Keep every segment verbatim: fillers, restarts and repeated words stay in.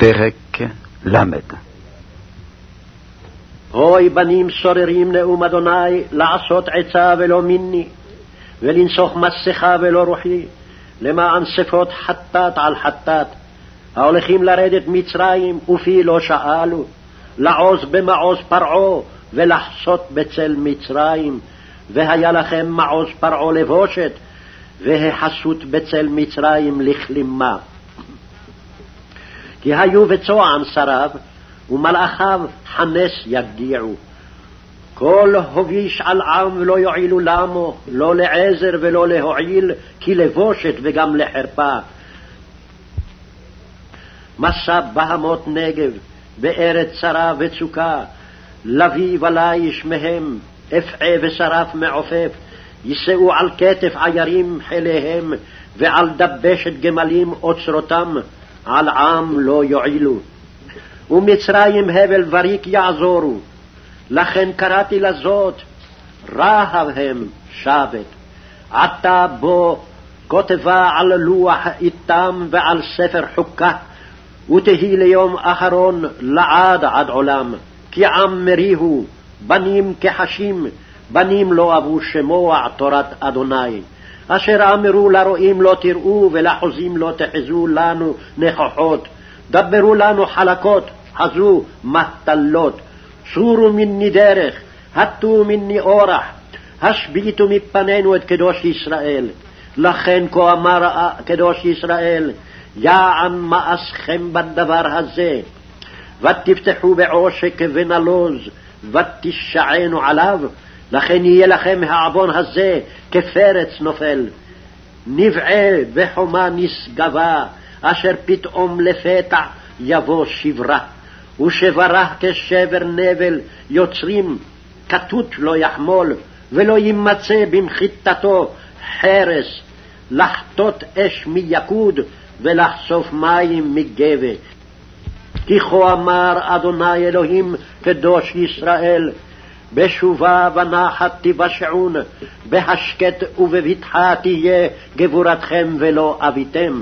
פרק למד. אוי בנים סוררים נאום אדוני, לעשות עצה ולא מיני, ולנסוך מסכה ולא רוחי, למען שפות חטאת על חטאת, ההולכים לרדת מצרים ופי לא שאלו, לעוז במעוז פרעו ולחסות בצל מצרים, והיה לכם מעוז פרעו לבושת, והחסות בצל מצרים לכלימה. כי היו בצוען שריו, ומלאכיו חנס יגיעו. כל הוביש על עם ולא יועילו למו, לא לעזר ולא להועיל, כי לבושת וגם לחרפה. מסע בהמות נגב, בארץ צרה וצוקה, לביא וליש מהם, אפעה ושרף מעופף, יישאו על כתף עיירים חיליהם, ועל דבשת גמלים אוצרותם, על עם לא יועילו. ומצרים הבל וריק יעזורו, לכן קראתי לזאת, רהב הם שבת. עתה בו כותבה על לוח איתם ועל ספר חוקה, ותהי ליום אחרון לעד עד עולם. כי עם מריהו, בנים כחשים, בנים לא אהבו שמוע תורת אדוני. אשר אמרו לרועים לא תראו ולחוזים לא תחזו לנו נכוחות. דברו לנו חלקות, חזו מטלות. סורו מני דרך, הטו מני אורח, השביתו מפנינו את קדוש ישראל. לכן כה אמר קדוש ישראל, יען מאסכם בדבר הזה, ותפתחו בעושק ונלוז, ותשענו עליו, לכן יהיה לכם העוון הזה כפרץ נופל. נבעה וחומה נשגבה, אשר פתאום לפתע יבוא שברה, ושברה כשבר נבל יוצרים, כתות לא יחמול, ולא יימצא במחיתתו חרס, לחטות אש מיקוד, ולחשוף מים מגבה. כי כה אמר אדוני אלוהים קדוש ישראל, בשובה ונחת תבשעון, בהשקט ובבטחה תהיה גבורתכם ולא אביתם.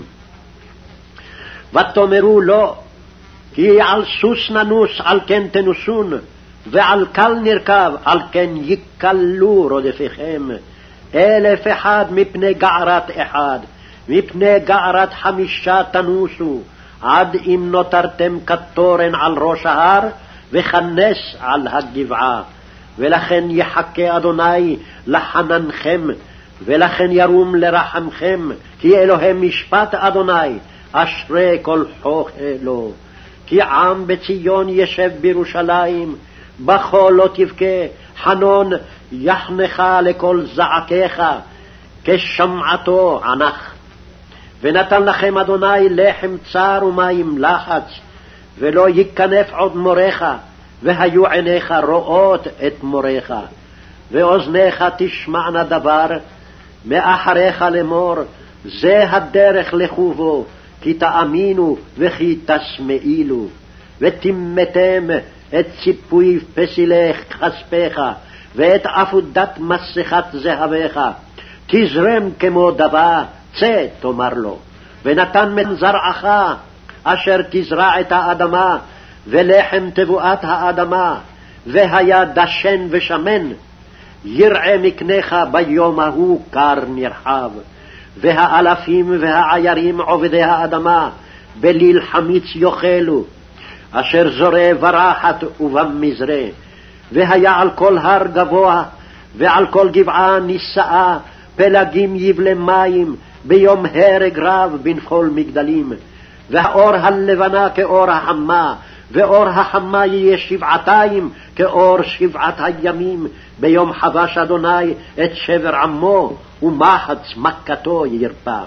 ותאמרו לו, כי על סוס ננוס על כן תנוסון, ועל קל נרכב על כן יקלו רודפיכם. אלף אחד מפני גערת אחד, מפני גערת חמישה תנוסו, עד אם נותרתם כתורן על ראש ההר, וכנס על הגבעה. ולכן יחכה אדוני לחננכם, ולכן ירום לרחמכם, כי אלוהי משפט אדוני, אשרי כל חוכלו. כי עם בציון ישב בירושלים, בכל לא תבכה, חנון יחנך לכל זעקיך, כשמעתו ענך. ונתן לכם אדוני לחם צר ומים לחץ, ולא ייכנף עוד מורך, והיו עיניך רואות את מורך, ואוזניך תשמענה דבר, מאחריך לאמור, זה הדרך לכו בו, כי תאמינו וכי תשמעילו, ותמתם את ציפוי פסילך כספך, ואת עפודת מסכת זהבך, תזרם כמו דבה, צא תאמר לו, ונתן מן זרעך, אשר תזרע את האדמה, ולחם תבואת האדמה, והיה דשן ושמן, יראה מקנך ביום ההוא קר נרחב, והאלפים והעיירים עובדי האדמה, בליל חמיץ יאכלו, אשר זורע ברחת ובמזרה. והיה על כל הר גבוה, ועל כל גבעה נישאה, פלגים יבלה מים, ביום הרג רב בנפול מגדלים. והאור הלבנה כאור החמה, ואור החמה יהיה שבעתיים כאור שבעת הימים, ביום חבש אדוני את שבר עמו, ומחץ מכתו ירפא.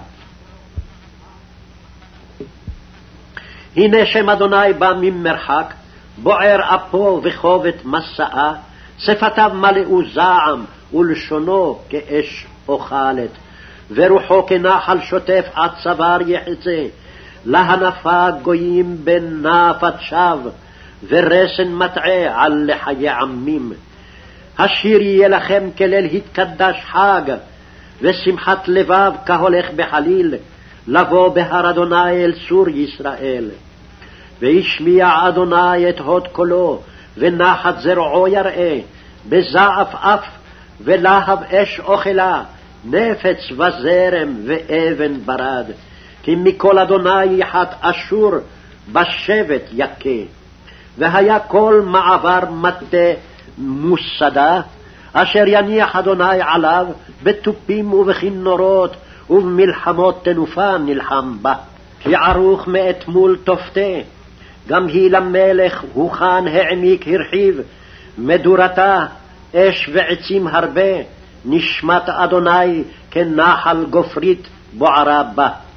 הנה שם אדוני בא ממרחק, בוער אפו וכובד מסעה, שפתיו מלאו זעם, ולשונו כאש אוכלת, ורוחו כנחל שוטף עד צוואר יחצה. להנפה גויים בן נפת שווא, ורסן מטעה על לחיי עמים. השיר יהיה לכם כליל התקדש חג, ושמחת לבב כהולך בחליל, לבוא בהר אדוני אל צור ישראל. וישמיע אדוני את הוד קולו, ונחת זרועו יראה, בזעף אף ולהב אש אוכלה, נפץ וזרם ואבן ברד. כי מכל אדוני יחת אשור, בשבט יכה. והיה כל מעבר מטה מוסדה, אשר יניח אדוני עליו, בתופים ובכינורות, ובמלחמות תנופה נלחם בה. כי ערוך מאתמול תופתה, גם היא למלך הוכן העמיק הרחיב, מדורתה אש ועצים הרבה, נשמת אדוני כנחל גופרית בוערה בה.